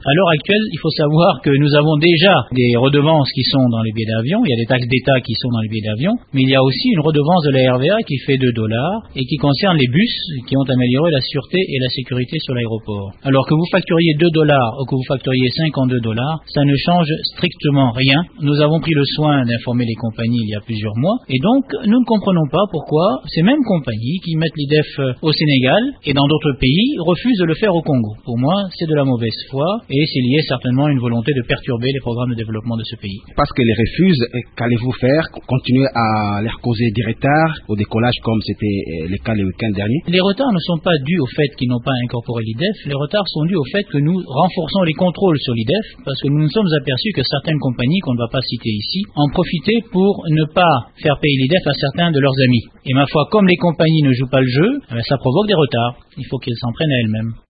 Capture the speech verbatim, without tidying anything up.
À l'heure actuelle, il faut savoir que nous avons déjà des redevances qui sont dans les billets d'avion, il y a des taxes d'État qui sont dans les billets d'avion, mais il y a aussi une redevance de la R V A qui fait deux dollars et qui concerne les bus qui ont amélioré la sûreté et la sécurité sur l'aéroport. Alors que vous facturiez deux dollars ou que vous facturiez cinquante-deux dollars, ça ne change strictement rien. Nous avons pris le soin d'informer les compagnies il y a plusieurs mois et donc nous ne comprenons pas pourquoi ces mêmes compagnies qui mettent l'I D F au Sénégal et dans d'autres pays refusent de le faire au Congo. Pour moi, c'est de la mauvaise foi et c'est lié certainement à une volonté de perturber les programmes de développement de ce pays. Parce que les refusent, qu'allez-vous faire? Continuer à leur causer des retards au décollage comme c'était le cas le week-end dernier? Les retards ne sont pas dus au fait qu'ils n'ont pas incorporé l'I D F, les retards sont dus au fait que nous renforçons les contrôles sur l'I D F parce que nous nous sommes aperçus que certaines compagnies, qu'on ne va pas citer ici, en profitaient pour ne pas faire payer l'I D F à certains de leurs amis. Et ma foi, comme les compagnies ne jouent pas le jeu, eh bien, ça provoque des retards. Il faut qu'elles s'en prennent à elles-mêmes.